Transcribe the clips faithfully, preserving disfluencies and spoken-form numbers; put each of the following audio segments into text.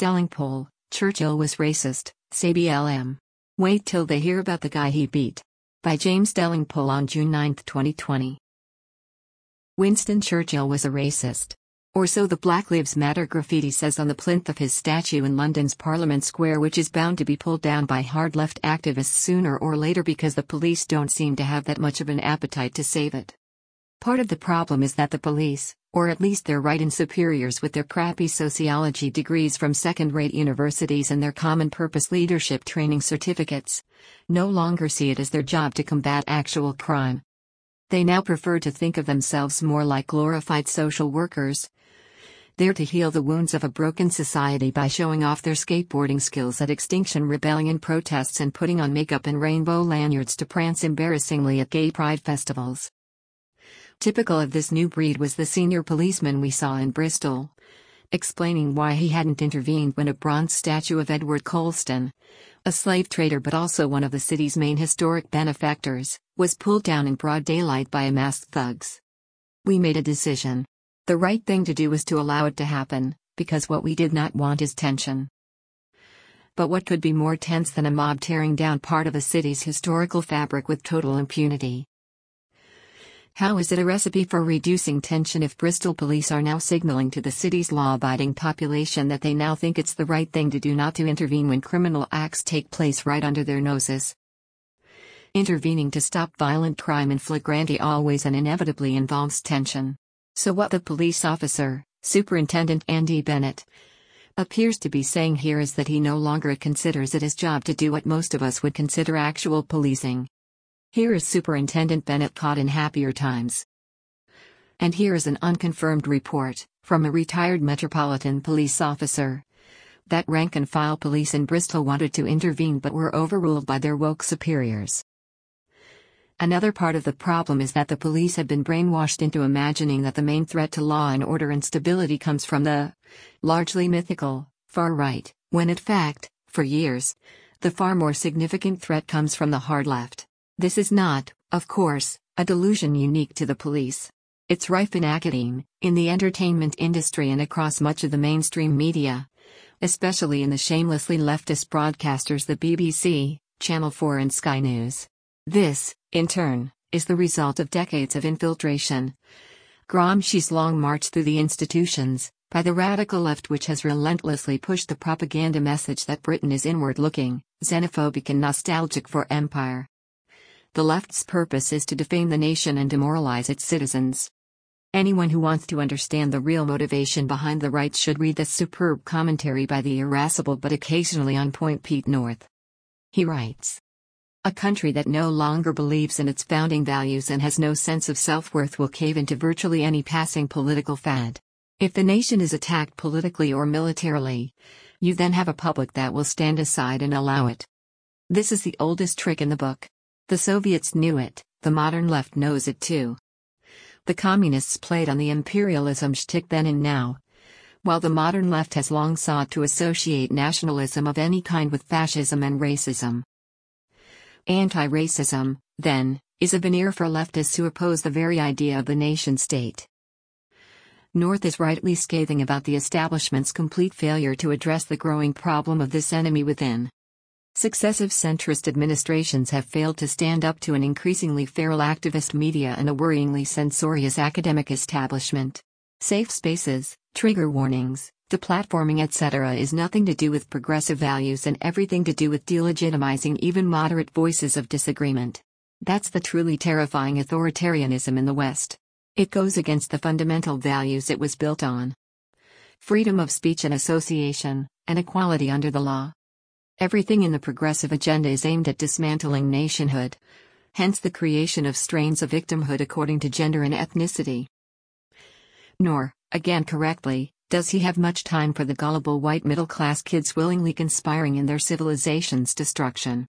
Delingpole, Churchill was racist, say B L M. Wait till they hear about the guy he beat. By James Delingpole on June ninth twenty twenty. Winston Churchill was a racist. Or so the Black Lives Matter graffiti says on the plinth of his statue in London's Parliament Square, which is bound to be pulled down by hard left activists sooner or later because the police don't seem to have that much of an appetite to save it. Part of the problem is that the police, or at least their right-in superiors with their crappy sociology degrees from second-rate universities and their common-purpose leadership training certificates, no longer see it as their job to combat actual crime. They now prefer to think of themselves more like glorified social workers, there to heal the wounds of a broken society by showing off their skateboarding skills at Extinction Rebellion protests and putting on makeup and rainbow lanyards to prance embarrassingly at gay pride festivals. Typical of this new breed was the senior policeman we saw in Bristol, explaining why he hadn't intervened when a bronze statue of Edward Colston, a slave trader but also one of the city's main historic benefactors, was pulled down in broad daylight by a masked thugs. We made a decision. The right thing to do was to allow it to happen, because what we did not want is tension. But what could be more tense than a mob tearing down part of a city's historical fabric with total impunity? How is it a recipe for reducing tension if Bristol police are now signaling to the city's law-abiding population that they now think it's the right thing to do not to intervene when criminal acts take place right under their noses? Intervening to stop violent crime in flagranti always and inevitably involves tension. So what the police officer, Superintendent Andy Bennett, appears to be saying here is that he no longer considers it his job to do what most of us would consider actual policing. Here is Superintendent Bennett caught in happier times. And here is an unconfirmed report, from a retired Metropolitan Police officer, that rank-and-file police in Bristol wanted to intervene but were overruled by their woke superiors. Another part of the problem is that the police have been brainwashed into imagining that the main threat to law and order and stability comes from the, largely mythical, far right, when in fact, for years, the far more significant threat comes from the hard left. This is not, of course, a delusion unique to the police. It's rife in academe, in the entertainment industry and across much of the mainstream media, especially in the shamelessly leftist broadcasters the B B C, Channel four and Sky News. This, in turn, is the result of decades of infiltration, Gramsci's long march through the institutions, by the radical left which has relentlessly pushed the propaganda message that Britain is inward-looking, xenophobic and nostalgic for empire. The left's purpose is to defame the nation and demoralize its citizens. Anyone who wants to understand the real motivation behind the right should read this superb commentary by the irascible but occasionally on point Pete North. He writes, "A country that no longer believes in its founding values and has no sense of self-worth will cave into virtually any passing political fad. If the nation is attacked politically or militarily, you then have a public that will stand aside and allow it. This is the oldest trick in the book. The Soviets knew it, the modern left knows it too. The communists played on the imperialism shtick then and now, while the modern left has long sought to associate nationalism of any kind with fascism and racism. Anti-racism, then, is a veneer for leftists who oppose the very idea of the nation-state." North is rightly scathing about the establishment's complete failure to address the growing problem of this enemy within. Successive centrist administrations have failed to stand up to an increasingly feral activist media and a worryingly censorious academic establishment. Safe spaces, trigger warnings, deplatforming et cetera is nothing to do with progressive values and everything to do with delegitimizing even moderate voices of disagreement. That's the truly terrifying authoritarianism in the West. It goes against the fundamental values it was built on. Freedom of speech and association, and equality under the law. Everything in the progressive agenda is aimed at dismantling nationhood, hence the creation of strains of victimhood according to gender and ethnicity. Nor, again correctly, does he have much time for the gullible white middle-class kids willingly conspiring in their civilization's destruction.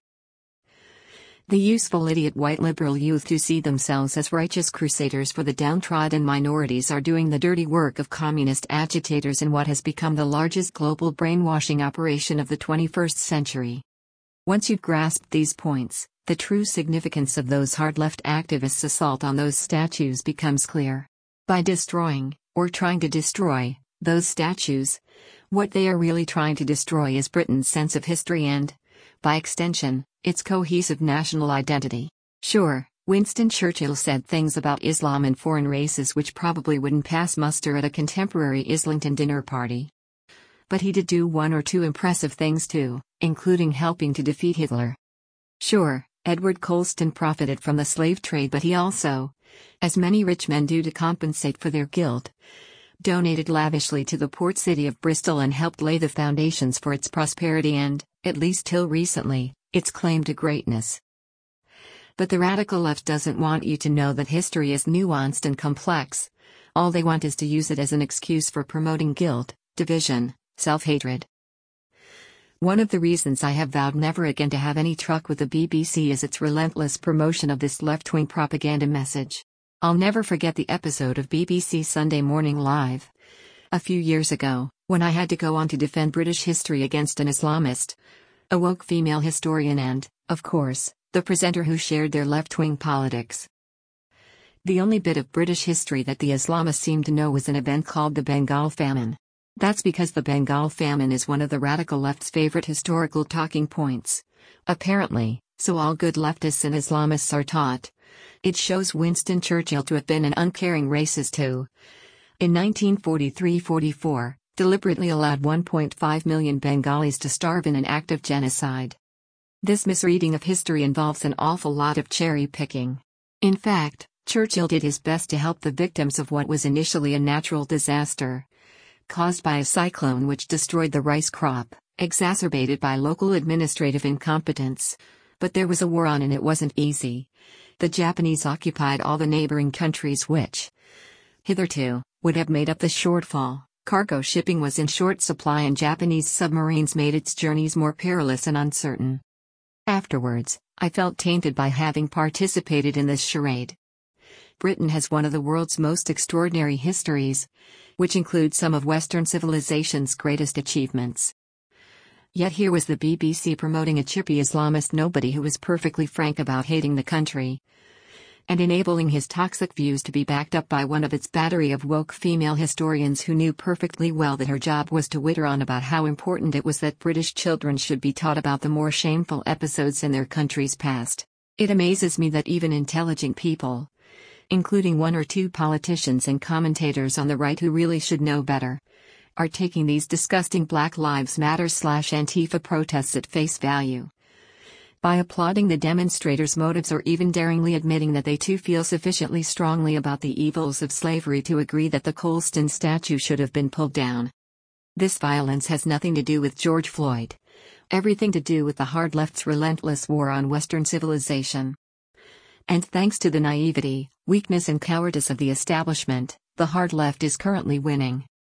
The useful idiot white liberal youth who see themselves as righteous crusaders for the downtrodden minorities are doing the dirty work of communist agitators in what has become the largest global brainwashing operation of the twenty-first century. Once you've grasped these points, the true significance of those hard-left activists' assault on those statues becomes clear. By destroying, or trying to destroy, those statues, What they are really trying to destroy is Britain's sense of history and, by extension, its cohesive national identity. Sure, Winston Churchill said things about Islam and foreign races which probably wouldn't pass muster at a contemporary Islington dinner party. But he did do one or two impressive things too, including helping to defeat Hitler. Sure, Edward Colston profited from the slave trade, but he also, as many rich men do to compensate for their guilt, donated lavishly to the port city of Bristol and helped lay the foundations for its prosperity and, at least till recently, its claim to greatness. But the radical left doesn't want you to know that history is nuanced and complex. All they want is to use it as an excuse for promoting guilt, division, self-hatred. One of the reasons I have vowed never again to have any truck with the B B C is its relentless promotion of this left-wing propaganda message. I'll never forget the episode of B B C Sunday Morning Live a few years ago, when I had to go on to defend British history against an Islamist, a woke female historian and, of course, the presenter who shared their left-wing politics. The only bit of British history that the Islamists seemed to know was an event called the Bengal Famine. That's because the Bengal Famine is one of the radical left's favorite historical talking points. Apparently, so all good leftists and Islamists are taught. It shows Winston Churchill to have been an uncaring racist who, in nineteen forty-three forty-four, deliberately allowed one point five million Bengalis to starve in an act of genocide. This misreading of history involves an awful lot of cherry-picking. In fact, Churchill did his best to help the victims of what was initially a natural disaster, caused by a cyclone which destroyed the rice crop, exacerbated by local administrative incompetence. But there was a war on and it wasn't easy. The Japanese occupied all the neighboring countries which, hitherto, would have made up the shortfall. Cargo shipping was in short supply and Japanese submarines made its journeys more perilous and uncertain. Afterwards, I felt tainted by having participated in this charade. Britain has one of the world's most extraordinary histories, which includes some of Western civilization's greatest achievements. Yet here was the B B C promoting a chippy Islamist nobody who was perfectly frank about hating the country, and enabling his toxic views to be backed up by one of its battery of woke female historians who knew perfectly well that her job was to witter on about how important it was that British children should be taught about the more shameful episodes in their country's past. It amazes me that even intelligent people, including one or two politicians and commentators on the right who really should know better, are taking these disgusting Black Lives Matter slash Antifa protests at face value. By applauding the demonstrators' motives or even daringly admitting that they too feel sufficiently strongly about the evils of slavery to agree that the Colston statue should have been pulled down. This violence has nothing to do with George Floyd. Everything to do with the hard left's relentless war on Western civilization. And thanks to the naivety, weakness and cowardice of the establishment, the hard left is currently winning.